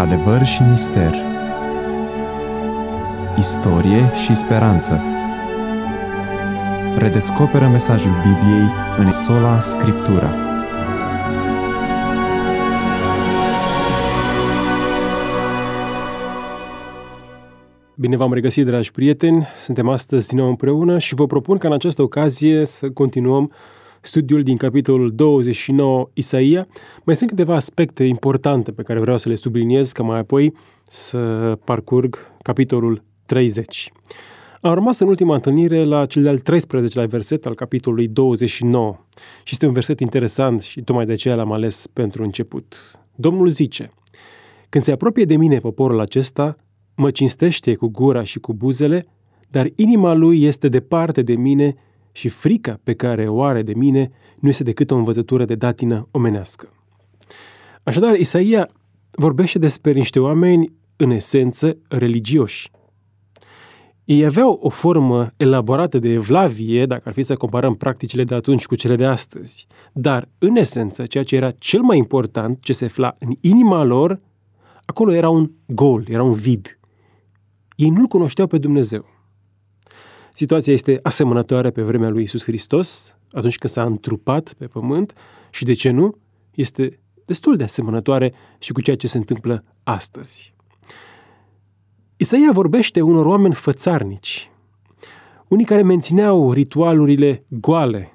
Adevăr și mister, istorie și speranță. Redescoperă mesajul Bibliei în sola Scriptura. Bine v-am regăsit, dragi prieteni! Suntem astăzi din nou împreună și vă propun ca în această ocazie să continuăm studiul din capitolul 29 Isaia. Mai sunt câteva aspecte importante pe care vreau să le subliniez, ca mai apoi să parcurg capitolul 30. Am rămas în ultima întâlnire la cel de-al 13-lea verset al capitolului 29 și este un verset interesant și tocmai de aceea l-am ales pentru început. Domnul zice: când se apropie de mine poporul acesta, mă cinstește cu gura și cu buzele, dar inima lui este departe de mine și frica pe care o are de mine nu este decât o învățătură de datină omenească. Așadar, Isaia vorbește despre niște oameni, în esență, religioși. Ei aveau o formă elaborată de evlavie, dacă ar fi să comparăm practicile de atunci cu cele de astăzi. Dar, în esență, ceea ce era cel mai important, ce se afla în inima lor, acolo era un gol, era un vid. Ei nu-L cunoșteau pe Dumnezeu. Situația este asemănătoare pe vremea lui Iisus Hristos, atunci când s-a întrupat pe pământ, și de ce nu, este destul de asemănătoare și cu ceea ce se întâmplă astăzi. Isaia vorbește unor oameni fățarnici, unii care mențineau ritualurile goale.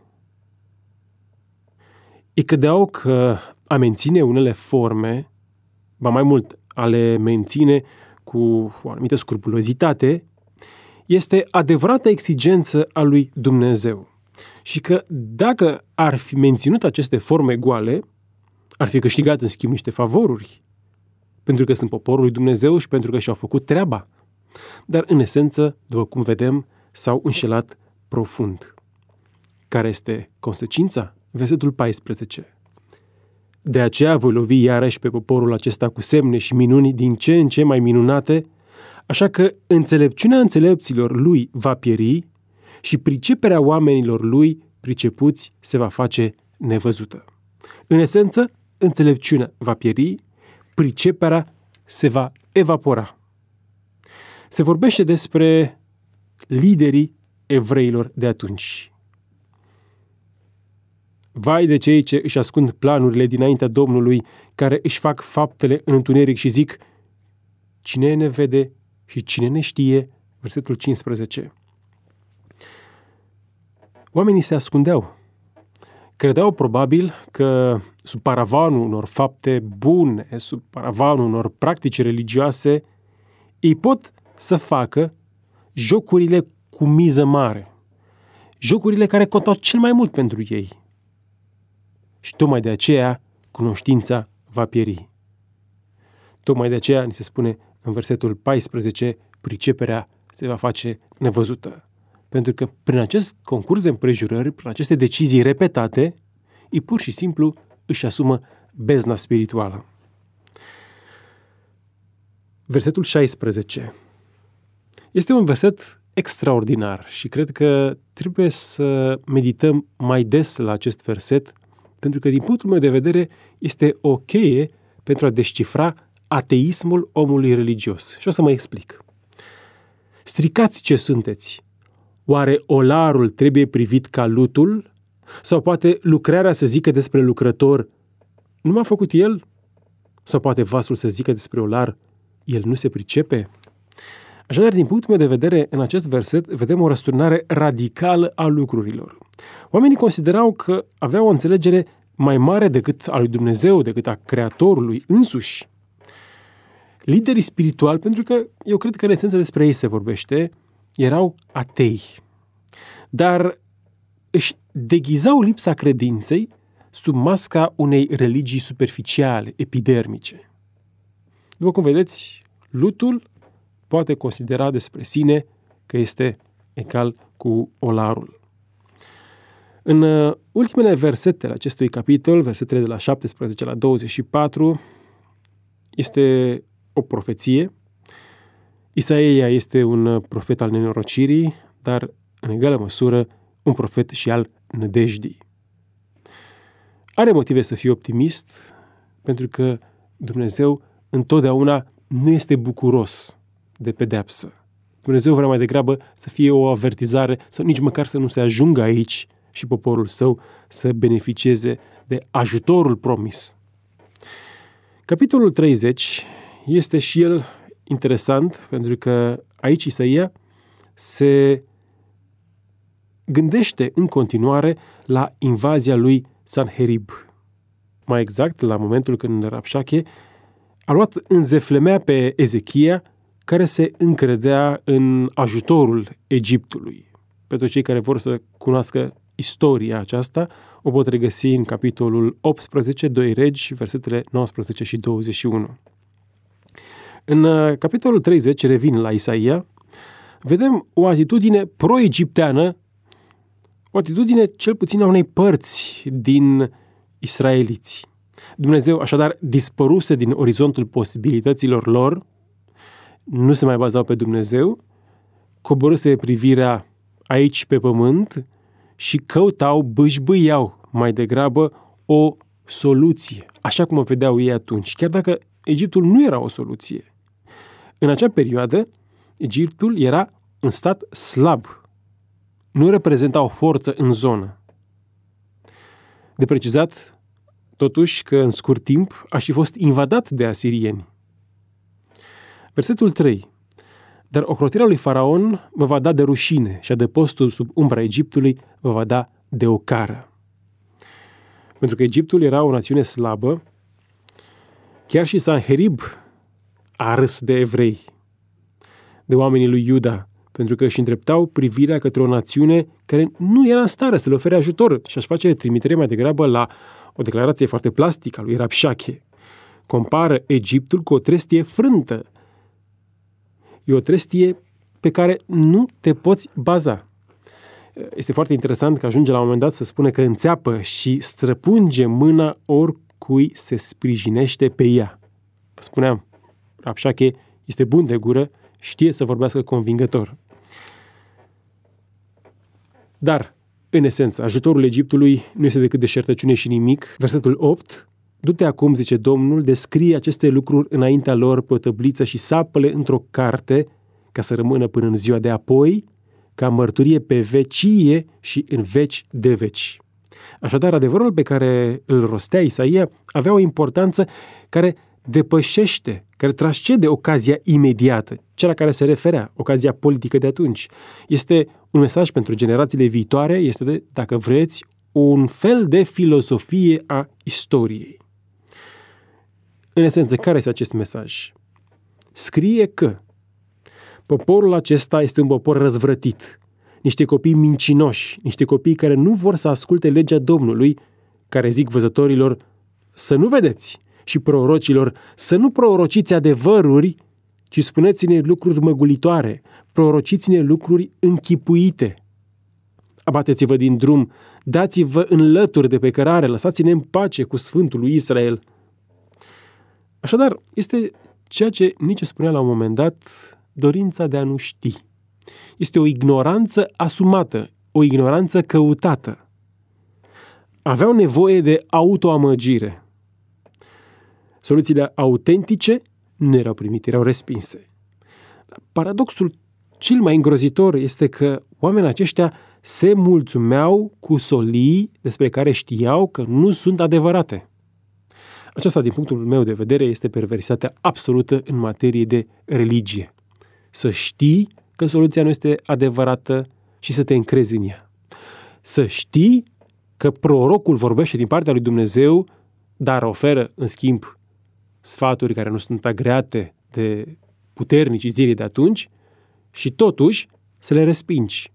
Ei credeau că a menține unele forme, ba mai mult, a le menține cu o anumită scrupulozitate, este adevărata exigență a lui Dumnezeu. Și că dacă ar fi menținut aceste forme goale, ar fi câștigat în schimb niște favoruri, pentru că sunt poporul lui Dumnezeu și pentru că și-au făcut treaba. Dar în esență, după cum vedem, s-au înșelat profund. Care este consecința? Versetul 14. De aceea voi lovi iarăși pe poporul acesta cu semne și minuni din ce în ce mai minunate, așa că înțelepciunea înțelepților lui va pieri și priceperea oamenilor lui pricepuți se va face nevăzută. În esență, înțelepciunea va pieri, priceperea se va evapora. Se vorbește despre liderii evreilor de atunci. Vai de cei ce își ascund planurile dinaintea Domnului, care își fac faptele în întuneric și zic: cine ne vede și cine ne știe? Versetul 15. Oamenii se ascundeau. Credeau probabil că sub paravanul unor fapte bune, sub paravanul unor practici religioase, ei pot să facă jocurile cu miză mare, jocurile care contau cel mai mult pentru ei. Și tocmai de aceea cunoștința va pieri. Tocmai de aceea ni se spune în versetul 14, priceperea se va face nevăzută. Pentru că prin acest concurs de împrejurări, prin aceste decizii repetate, ei pur și simplu își asumă bezna spirituală. Versetul 16 este un verset extraordinar și cred că trebuie să medităm mai des la acest verset, pentru că din punctul meu de vedere este o cheie pentru a descifra ateismul omului religios. Și o să mă explic. Stricați ce sunteți! Oare olarul trebuie privit ca lutul? Sau poate lucrarea să zică despre lucrător: nu m-a făcut el? Sau poate vasul să zică despre olar: el nu se pricepe? Așadar, din punctul meu de vedere, în acest verset vedem o răsturnare radicală a lucrurilor. Oamenii considerau că aveau o înțelegere mai mare decât a lui Dumnezeu, decât a Creatorului însuși. Liderii spirituali, pentru că eu cred că în esență despre ei se vorbește, erau atei. Dar își deghizau lipsa credinței sub masca unei religii superficiale, epidermice. După cum vedeți, lutul poate considera despre sine că este egal cu olarul. În ultimele versete ale acestui capitol, versetele de la 17 la 24, este o profeție. Isaia este un profet al nenorocirii, dar în egală măsură un profet și al nădejdii. Are motive să fie optimist, pentru că Dumnezeu întotdeauna nu este bucuros de pedeapsă. Dumnezeu vrea mai degrabă să fie o avertizare sau nici măcar să nu se ajungă aici și poporul său să beneficieze de ajutorul promis. Capitolul 30 este și el interesant pentru că aici Isaia se gândește în continuare la invazia lui Sanherib. Mai exact, la momentul când Rabșache a luat în zeflemea pe Ezechia, care se încredea în ajutorul Egiptului. Pentru cei care vor să cunoască istoria aceasta, o pot regăsi în capitolul 18, 2 Regi, versetele 19 și 21. În capitolul 30, revin la Isaia, vedem o atitudine pro-egipteană, o atitudine cel puțin a unei părți din israeliți. Dumnezeu așadar dispăruse din orizontul posibilităților lor, nu se mai bazau pe Dumnezeu, coborâse privirea aici pe pământ și căutau, bâșbâiau mai degrabă o soluție, așa cum o vedeau ei atunci, chiar dacă Egiptul nu era o soluție. În acea perioadă, Egiptul era un stat slab, nu reprezenta o forță în zonă. De precizat, totuși, că în scurt timp aș fi fost invadat de asirieni. Versetul 3. Dar ocrotirea lui Faraon vă va da de rușine și adăpostul sub umbra Egiptului vă va da de ocară. Pentru că Egiptul era o națiune slabă, chiar și Sanherib a râs de evrei, de oamenii lui Iuda, pentru că își îndreptau privirea către o națiune care nu era în stare să le ofere ajutor și aș face trimitere mai degrabă la o declarație foarte plastică a lui Rabșache. Compară Egiptul cu o trestie frântă. E o trestie pe care nu te poți baza. Este foarte interesant că ajunge la un moment dat să spune că înțeapă și străpunge mâna oricui se sprijinește pe ea. Vă spuneam, Rabșache este bun de gură, știe să vorbească convingător. Dar, în esență, ajutorul Egiptului nu este decât deșertăciune și nimic. Versetul 8. Du-te acum, zice Domnul, descrie aceste lucruri înaintea lor pe o tăbliță și sapă-le într-o carte ca să rămână până în ziua de apoi, ca mărturie pe vecie și în veci de veci. Așadar, adevărul pe care îl rostea Isaia avea o importanță care depășește, care transcende ocazia imediată, cea la care se referea, ocazia politică de atunci. Este un mesaj pentru generațiile viitoare, este, dacă vreți, un fel de filozofie a istoriei. În esență, care este acest mesaj? Scrie că poporul acesta este un popor răzvrătit, niște copii mincinoși, niște copii care nu vor să asculte legea Domnului, care zic văzătorilor să nu vedeți și prorocilor să nu prorociți adevăruri, ci spuneți-ne lucruri măgulitoare, prorociți-ne lucruri închipuite. Abateți-vă din drum, dați-vă în lături de pe cărare, lăsați-ne în pace cu Sfântul lui Israel. Așadar, este ceea ce Nice spunea la un moment dat, dorința de a nu ști. Este o ignoranță asumată, o ignoranță căutată. Aveau nevoie de autoamăgire. Soluțiile autentice nu erau primite, erau respinse. Paradoxul cel mai îngrozitor este că oamenii aceștia se mulțumeau cu solii despre care știau că nu sunt adevărate. Aceasta, din punctul meu de vedere, este perversitatea absolută în materie de religie. Să știi că soluția nu este adevărată și să te încrezi în ea. Să știi că prorocul vorbește din partea lui Dumnezeu, dar oferă, în schimb, sfaturi care nu sunt agreate de puternicii zilei de atunci și totuși să le respingi.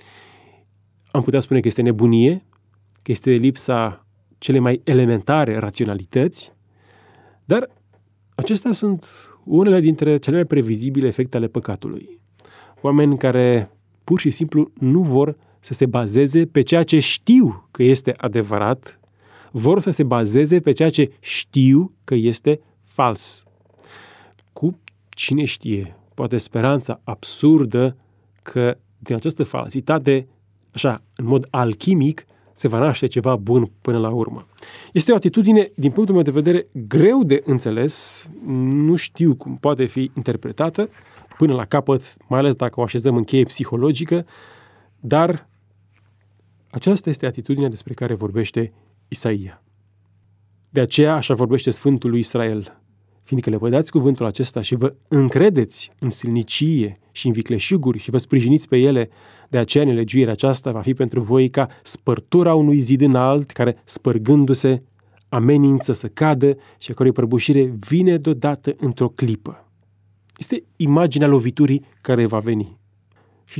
Am putea spune că este nebunie, că este lipsa cele mai elementare raționalități, dar acestea sunt unele dintre cele mai previzibile efecte ale păcatului. Oameni care pur și simplu nu vor să se bazeze pe ceea ce știu că este adevărat, vor să se bazeze pe ceea ce știu că este fals. Cu cine știe, poate speranța absurdă că din această falsitate, așa, în mod alchimic, se va naște ceva bun până la urmă. Este o atitudine, din punctul meu de vedere, greu de înțeles, nu știu cum poate fi interpretată până la capăt, mai ales dacă o așezăm în cheie psihologică, dar aceasta este atitudinea despre care vorbește Isaia. De aceea așa vorbește Sfântul lui Israel, fiindcă le dați cuvântul acesta și vă încredeți în silnicie și în vicleșuguri și vă sprijiniți pe ele, de aceea nelegiuirea aceasta va fi pentru voi ca spărtura unui zid înalt care, spărgându-se, amenință să cadă și a cărui prăbușire vine deodată într-o clipă. Este imaginea loviturii care va veni. Și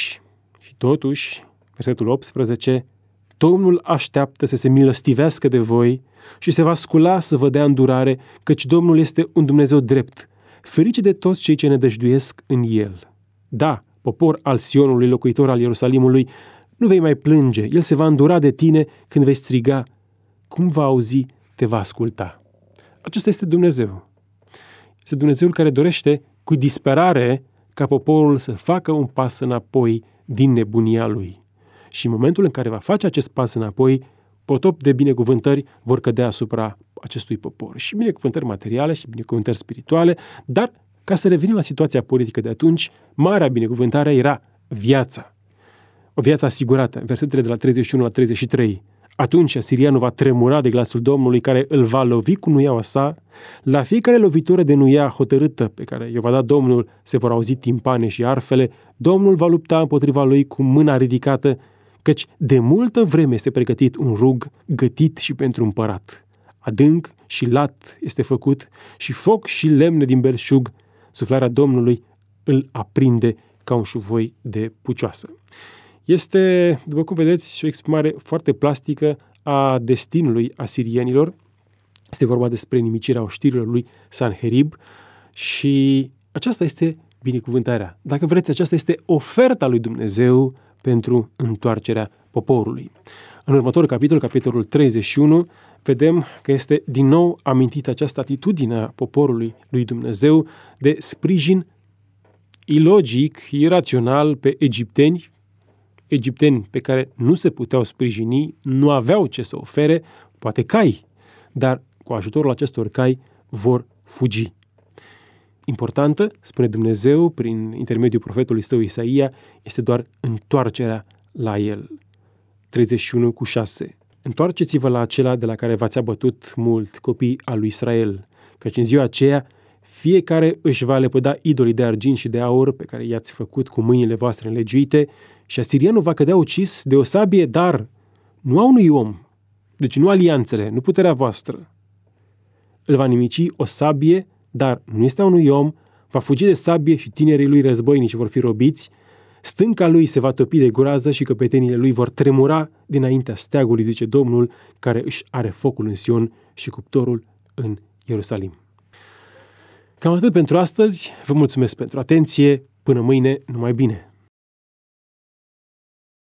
totuși, versetul 18, Domnul așteaptă să se milostivească de voi și se va scula să vă dea îndurare, căci Domnul este un Dumnezeu drept, ferice de toți cei ce nădăjduiesc în El. Da, popor al Sionului, locuitor al Ierusalimului, nu vei mai plânge, El se va îndura de tine când vei striga. Cum va auzi, te va asculta. Acesta este Dumnezeu. Este Dumnezeul care dorește cu disperare ca poporul să facă un pas înapoi din nebunia lui. Și în momentul în care va face acest pas înapoi, potop de binecuvântări vor cădea asupra acestui popor. Și binecuvântări materiale și binecuvântări spirituale, dar ca să revenim la situația politică de atunci, marea binecuvântare era viața. O viață asigurată, versetele de la 31 la 33. Atunci asirianul va tremura de glasul Domnului care îl va lovi cu nuiaua sa. La fiecare lovitură de nuia hotărâtă pe care i-o va da Domnul se vor auzi timpane și arfele. Domnul va lupta împotriva lui cu mâna ridicată, căci de multă vreme este pregătit un rug gătit și pentru împărat. Adânc și lat este făcut și foc și lemne din belșug. Suflarea Domnului îl aprinde ca un șuvoi de pucioasă. Este, după cum vedeți, o exprimare foarte plastică a destinului asirienilor. Este vorba despre nimicirea oștirilor lui Sanherib și aceasta este binecuvântarea. Dacă vreți, aceasta este oferta lui Dumnezeu pentru întoarcerea poporului. În următorul capitol, capitolul 31, vedem că este din nou amintită această atitudine a poporului lui Dumnezeu de sprijin ilogic, irațional pe egipteni pe care nu se puteau sprijini, nu aveau ce să ofere, poate cai, dar cu ajutorul acestor cai vor fugi. Importantă, spune Dumnezeu, prin intermediul profetului său Isaia, este doar întoarcerea la el. 31:6. Întoarceți-vă la acela de la care v-ați abătut mult, copii al lui Israel, căci în ziua aceea fiecare își va lepăda idolii de argint și de aur pe care i-ați făcut cu mâinile voastre înlegiuite și asirianul va cădea ucis de o sabie, dar nu a unui om, deci nu alianțele, nu puterea voastră. Îl va nimici o sabie, dar nu este a unui om, va fugi de sabie și tinerii lui războinici vor fi robiți, stânca lui se va topi de groază și căpetenile lui vor tremura dinaintea steagului, zice Domnul, care își are focul în Sion și cuptorul în Ierusalim. Cam atât pentru astăzi, vă mulțumesc pentru atenție, până mâine, numai bine!